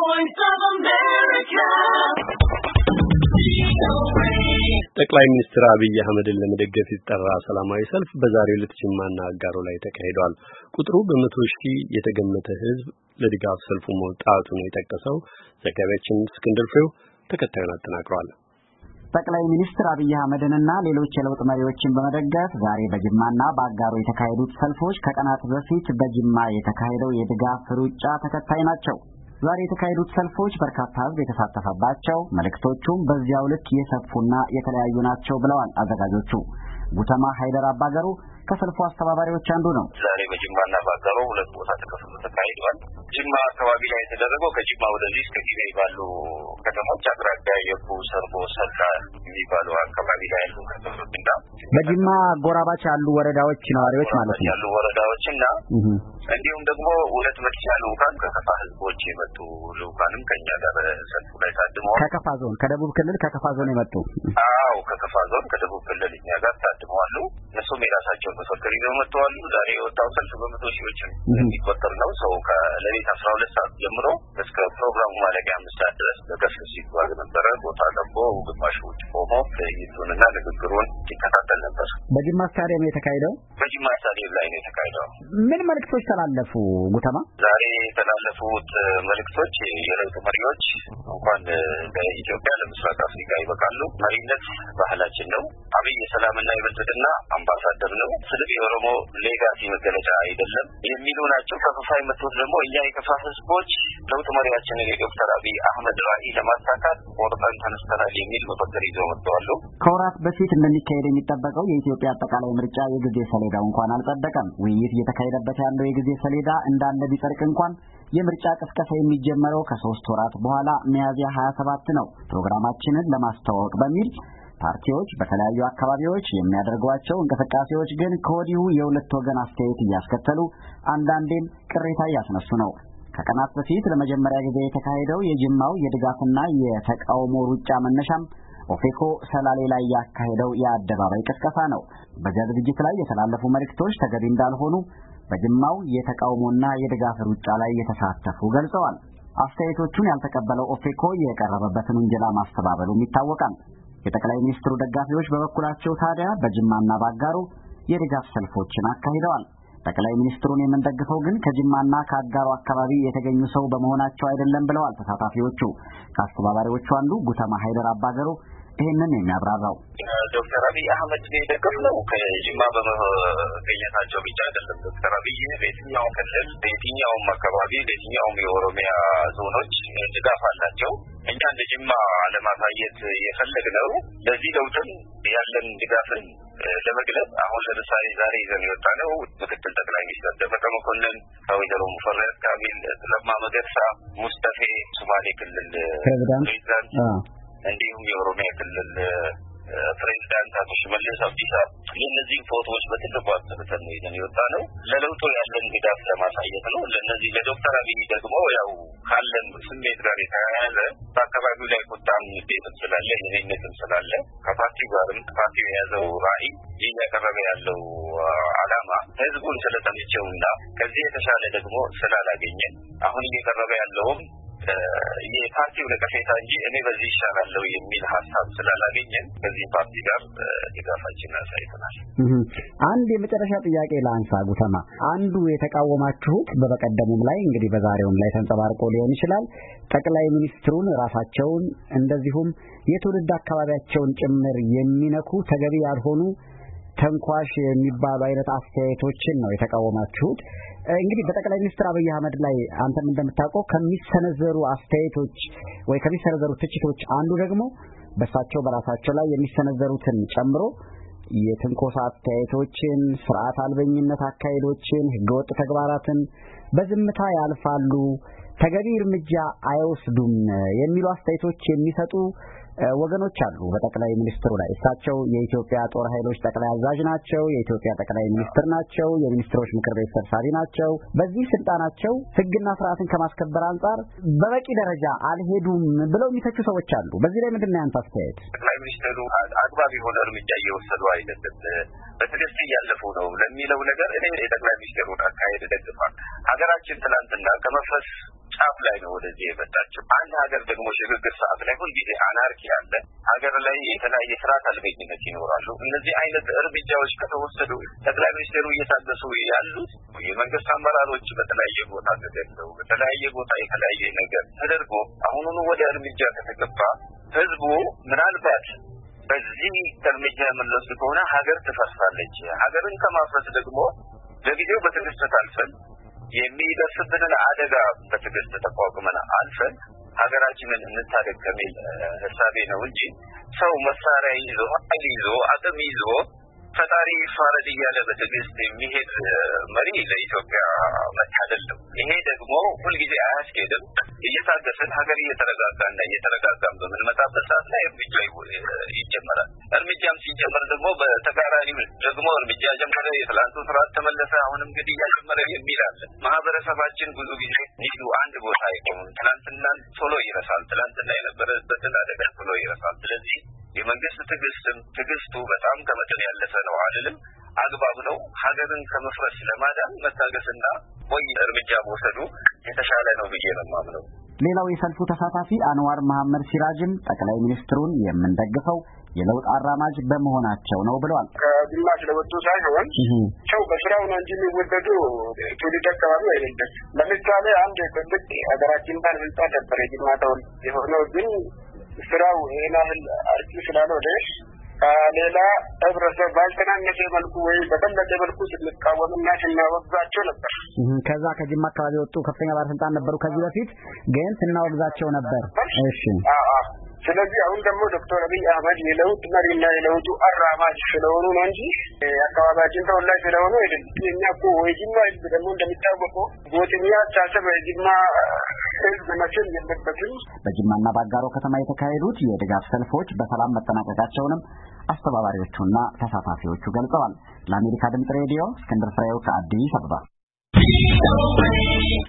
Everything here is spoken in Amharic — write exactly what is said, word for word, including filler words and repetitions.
Voice of America. ጠቅላይ ሚኒስትር አብይ አህመድን ለመደገፍ የተጠራ ሰላማዊ ሰልፍ በዛሬው ዕለት ጅማና አጋሮ ላይ ተካሂዷል። ቁጥሩ በመቶ ሺህ የተገመተ ህዝብ ለድጋፍ ሰልፉ መውጣቱን የጠቀሰው ዘጋቢያችን እስክንድር ፍሬው ተከታዩን አጠናቅሯል። ጠቅላይ ሚኒስትር አብይ አህመድንና ሌሎች የለውጥ መሪዎችን በመደገፍ ዛሬ በጅማና በአጋሮ የተካሄዱት ሰልፎች ከቀናት በፊት በጅማ የተካሄደው የድጋፍ ሩጫ ተከታይ ናቸው። ዛሬ የተካሄዱት ሰልፎች በርካታ ህዝብ የተሳተፈባቸው፣ መልእክቶቹም በዚያው ልክ የሰፉና የተለያዩ ናቸው ብለዋል አዘጋጆቹ። ጉተማ ሃይደር አባገሩ ከሰልፉ አስተባባሪዎች አንዱ ነው። ዛሬ በጅማና በአጋሮ ሁለት ቦታ ተከፍሎ ተካሂዷል። ጅማ አካባቢ ላይ የተደረገው ከጅማ ወደዚህ እስከ ጊቤ ባሉ ከተሞች አቅራቢያ የኩ፣ ሰርቦ፣ ሰልካ የሚባሉ አካባቢ ላይ ያሉ ከተሞችና በጅማ ጎራባች ያሉ ወረዳዎች ነዋሪዎች ማለት ነው ያሉ ወረዳዎችና እንዲሁም ደግሞ ሁለት መቶ ልኡካን ከከፋ ህዝቦች የመጡ ልኡካንም ከኛ ጋር ሰልፉ ላይ ታድመዋል። ከከፋ ዞን ከደቡብ ክልል ከከፋ ዞን የመጡ አዎ ከከፋ ዞን ከደቡብ ክልል እኛ ጋር ታድመዋል። እነሱም የራሳቸው መፈክር ይዘው መጥተዋል። ዛሬ የወጣው ሰልፍ በመቶ ሺዎች የሚቆጠር ነው። ሰው ከሌሊት አስራ ሁለት ሰዓት ጀምሮ እስከ ፕሮግራሙ ማለቂያ አምስት ሰዓት ድረስ በከፍ ሲጓዝ ነበረ። ቦታ ገቦ ግማሹ ውጭ ቆሞ ትዕይንቱንና ንግግሩን ሲከታተል ነበር። በጅማ ስታዲየም የተካሄደው በጅማ ስታዲየም ላይ ነው የተካሄደው። ምን መልእክቶች ተላለፉ ጉተማ? ዛሬ የተላለፉት መልእክቶች የለውጥ መሪዎች እንኳን በኢትዮጵያ ለምስራቅ አፍሪካ ይበቃሉ፣ መሪነት ባህላችን ነው፣ አብይ የሰላምና የብልጽግና አምባሳደር ነው፣ ስለዚህ የኦሮሞ ሌጋሲ መገለጫ አይደለም የሚሉ ናቸው። ከከፋይ መጥቶት ደግሞ እኛ የከፋ ህዝቦች ለውጥ መሪያችንን የዶክተር አብይ አህመድ ራዕይ ለማሳካት ቆርጠን ተነስተናል የሚል መፈክር ይዘው መጥተዋል። ከወራት በፊት እንደሚካሄድ የሚጠበቀው የኢትዮጵያ አጠቃላይ ምርጫ የጊዜ ሰሌዳው እንኳን አልጸደቀም። ውይይት እየተካሄደበት ያለው የጊዜ ሰሌዳ እንዳለ ቢጸድቅ እንኳን የምርጫ ቅስቀሳ የሚጀመረው ከሶስት ወራት በኋላ ሚያዝያ ሀያ ሰባት ነው። ፕሮግራማችንን ለማስተዋወቅ በሚል ፓርቲዎች በተለያዩ አካባቢዎች የሚያደርጓቸው እንቅስቃሴዎች ግን ከወዲሁ የሁለት ወገን አስተያየት እያስከተሉ አንዳንዴም ቅሬታ እያስነሱ ነው። ከቀናት በፊት ለመጀመሪያ ጊዜ የተካሄደው የጅማው የድጋፍና የተቃውሞ ሩጫ መነሻም ኦፌኮ ሰላሌ ላይ ያካሄደው የአደባባይ ቅስቀሳ ነው። በዚያ ዝግጅት ላይ የተላለፉ መልእክቶች ተገቢ እንዳልሆኑ በጅማው የተቃውሞና የድጋፍ ሩጫ ላይ የተሳተፉ ገልጸዋል። አስተያየቶቹን ያልተቀበለው ኦፌኮ የቀረበበትን ውንጀላ ማስተባበሉም ይታወቃል። የጠቅላይ ሚኒስትሩ ደጋፊዎች በበኩላቸው ታዲያ በጅማና በአጋሮ የድጋፍ ሰልፎችን አካሂደዋል። ጠቅላይ ሚኒስትሩን የምንደግፈው ግን ከጅማና ከአጋሮ አካባቢ የተገኙ ሰው በመሆናቸው አይደለም ብለዋል ተሳታፊዎቹ። ከአስተባባሪዎቹ አንዱ ጉተማ ሃይደር አባገሩ ይህንን የሚያብራራው ዶክተር አብይ አህመድ የደገፍነው ከጅማ በመገኘታቸው ብቻ አይደለም። ዶክተር አብይ በየትኛውም ክልል በየትኛውም አካባቢ በየትኛውም የኦሮሚያ ዞኖች ድጋፍ አላቸው። እኛ እንደ ጅማ ለማሳየት የፈለግነው ለዚህ ለውጥም ያለን ድጋፍን ለመግለጽ አሁን ለምሳሌ ዛሬ ይዘን የወጣነው ምክትል ጠቅላይ ሚኒስትር ደመቀ መኮንን፣ ከወይዘሮ ሙፈሪያት ካሚል፣ ለማ መገርሳ፣ ሙስጠፌ ሶማሌ ክልል ፕሬዝዳንት እንዲሁም የኦሮሚያ ክልል ፕሬዝዳንት አቶ ሽመልስ አብዲሳ የእነዚህ ፎቶዎች በትልቁ አጥተን ነው ይዘን የወጣነው። ለለውጡ ያለን ድጋፍ ለማሳየት ነው። ለነዚህ ለዶክተር አብይ ደግሞ ያው ካለን ስሜት ጋር የተያያዘ በአካባቢው ላይ ቁጣም ንዴትም ስላለ የኔነትም ስላለ ከፓርቲው ጋርም ፓርቲው የያዘው ራዕይ እያቀረበ ያለው ዓላማ ህዝቡን ስለተመቸውና ከዚህ የተሻለ ደግሞ ስላላገኘ አሁን እየቀረበ ያለውም የፓርቲው ለከፌታ እንጂ እኔ በዚህ ይሻላለሁ የሚል ሀሳብ ስላላገኘን ከዚህ ፓርቲ ጋር ድጋፋችንን አሳይተናል። አንድ የመጨረሻ ጥያቄ ላንሳ ጉተማ። አንዱ የተቃወማችሁት በበቀደሙም ላይ እንግዲህ በዛሬውም ላይ ተንጸባርቆ ሊሆን ይችላል ጠቅላይ ሚኒስትሩን ራሳቸውን እንደዚሁም የትውልድ አካባቢያቸውን ጭምር የሚነኩ ተገቢ ያልሆኑ ተንኳሽ የሚባሉ አይነት አስተያየቶችን ነው የተቃወማችሁት። እንግዲህ በጠቅላይ ሚኒስትር አብይ አህመድ ላይ አንተም እንደምታውቀው ከሚሰነዘሩ አስተያየቶች ወይ ከሚሰነዘሩ ትችቶች አንዱ ደግሞ በሳቸው በራሳቸው ላይ የሚሰነዘሩትን ጨምሮ የትንኮሳ አስተያየቶችን፣ ስርዓት አልበኝነት አካሄዶችን፣ ህገወጥ ተግባራትን በዝምታ ያልፋሉ፣ ተገቢ እርምጃ አይወስዱም የሚሉ አስተያየቶች የሚሰጡ ወገኖች አሉ በጠቅላይ ሚኒስትሩ ላይ። እሳቸው የኢትዮጵያ ጦር ኃይሎች ጠቅላይ አዛዥ ናቸው፣ የኢትዮጵያ ጠቅላይ ሚኒስትር ናቸው፣ የሚኒስትሮች ምክር ቤት ሰብሳቢ ናቸው። በዚህ ስልጣናቸው ህግና ስርዓትን ከማስከበር አንጻር በበቂ ደረጃ አልሄዱም ብለው የሚተቹ ሰዎች አሉ። በዚህ ላይ ምንድነው ያንተ አስተያየት? ጠቅላይ ሚኒስትሩ አግባብ የሆነ እርምጃ እየወሰዱ አይደለም፣ በትዕግስት እያለፉ ነው ለሚለው ነገር እኔ የጠቅላይ ሚኒስትሩን አካሄድ ደግፋለሁ። ሀገራችን ትናንትና ከመፈስ ጫፍ ላይ ነው ወደዚህ የመጣችው። አንድ ሀገር ደግሞ ሽግግር ሰዓት ላይ ሁልጊዜ አናርኪ አለ። ሀገር ላይ የተለያየ ስርዓት አልበኝነት ይኖራሉ። እነዚህ አይነት እርምጃዎች ከተወሰዱ ጠቅላይ ሚኒስትሩ እየታገሱ ያሉት የመንግስት አመራሮች በተለያየ ቦታ ተገደው በተለያየ ቦታ የተለያየ ነገር ተደርጎ አሁኑኑ ወደ እርምጃ ከተገባ ህዝቡ ምናልባት በዚህ እርምጃ መለስ ከሆነ ሀገር ትፈርሳለች። ሀገርን ከማፍረስ ደግሞ ለጊዜው በትዕግስት ታልፈን የሚደርስብንን አደጋ በትዕግስት ተቋቁመን አልፈን ሀገራችንን እንታደግ ከሚል ሀሳቤ ነው እንጂ ሰው መሳሪያ ይዞ ኃይል ይዞ አቅም ይዞ ፈጣሪ ይፋረድ እያለ በትዕግስት የሚሄድ መሪ ለኢትዮጵያ መታደል ነው። ይሄ ደግሞ ሁልጊዜ አያስኬድም። እየታገሰን ሀገር እየተረጋጋና እየተረጋጋን በምንመጣበት ሰዓት ላይ እርምጃ ይጀመራል። እርምጃም ሲጀመር ደግሞ በተቃራኒ ደግሞ እርምጃ ጀመረ፣ የትላንቱ ስርዓት ተመለሰ፣ አሁንም እንግዲህ እያጀመረ የሚል አለ። ማህበረሰባችን ብዙ ጊዜ ይሉ አንድ ቦታ አይቆምም። ትላንትናን ቶሎ ይረሳል። ትላንትና የነበረበትን አደጋ ቶሎ ይረሳል። ስለዚህ የመንግስት ትዕግስትም ትዕግስቱ በጣም ከመጠን ያለፈ ነው አይደለም፣ አግባብ ነው። ሀገርን ከመፍረስ ለማዳን መታገስና ወይ እርምጃ መውሰዱ የተሻለ ነው ብዬ ነው የማምነው። ሌላው የሰልፉ ተሳታፊ አንዋር መሐመድ ሲራጅም ጠቅላይ ሚኒስትሩን የምንደግፈው የለውጥ አራማጅ በመሆናቸው ነው ብለዋል። ከጅማ ስለወጡ ሳይሆን ሰው በስራው ነው እንጂ የሚወደዱ ትውልድ አካባቢ አይደለም። ለምሳሌ አንድ ትልቅ ሀገራችን ባለስልጣን ነበር የጅማ ተወላጅ የሆነው፣ ግን ስራው ይሄን ያህል አርኪ ስላልሆነ ሌላ ህብረተሰብ ባልተናነሰ መልኩ ወይ በተለየ መልኩ ስንቃወምና ስናወግዛቸው ነበር። ከዛ ከጅማ አካባቢ ወጡ ከፍተኛ ባለስልጣን ነበሩ ከዚህ በፊት ግን ስናወግዛቸው ነበር። እሺ አአ ስለዚህ አሁን ደግሞ ዶክተር አብይ አህመድ የለውጥ መሪና የለውጡ አራማጅ ስለሆኑ ነው እንጂ አካባቢያችን ተወላጅ ስለሆኑ አይደለም። የኛ እኮ የጅማ ህዝብ ደግሞ እንደሚታወቀው ጎጥኛ አስተሳሰብ የጅማ ህዝብ መቼም የለበትም። በጅማና በአጋሮ ከተማ የተካሄዱት የድጋፍ ሰልፎች በሰላም መጠናቀቃቸውንም አስተባባሪዎቹና ተሳታፊዎቹ ገልጸዋል። ለአሜሪካ ድምጽ ሬዲዮ እስክንድር ፍሬው ከአዲስ አበባ